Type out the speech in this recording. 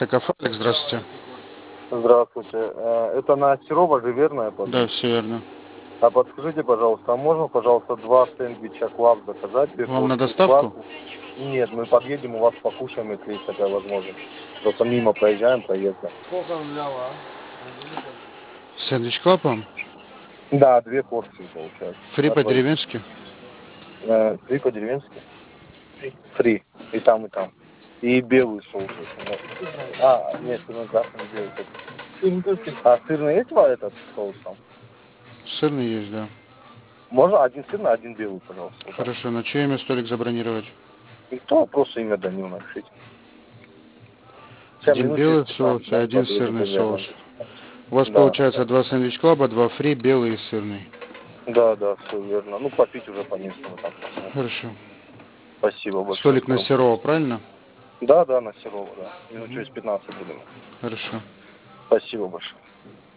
Такофалик, здравствуйте. Здравствуйте. Это на Серова же, верно? Я подумал? Да, все верно. А подскажите, пожалуйста, а можно, пожалуйста, 2 сэндвича клаб заказать? Две Вам на порции доставку? клаб? Нет, мы подъедем, у вас покушаем, если есть такая возможность. Просто мимо проезжаем, проездом. Сколько он лява? Сэндвич клапом? Да, 2 порции получается. Фри На двоих. по-деревенски? Фри по-деревенски? Фри. И там, и там. И белый соус. если можно. Нет, сырный красный, белый. А сырный есть этот соус там? Сырный есть, да. Можно один сырный, один белый, пожалуйста. Вот так. Хорошо, на чье имя столик забронировать? И то просто имя Данил напишите. Сейчас Один минут через белый 15, соус и да, один подъедем, сырный соус. примерно. У вас Да. получается 2 сэндвич клаба, 2 фри, белый и сырный. Да, да, все верно. Ну, попить уже по-местному там посмотрим. Хорошо. Спасибо большое. Столик на Серова, правильно? Да, да, на Серова, да. Минут через 15 будем. Хорошо. Спасибо большое.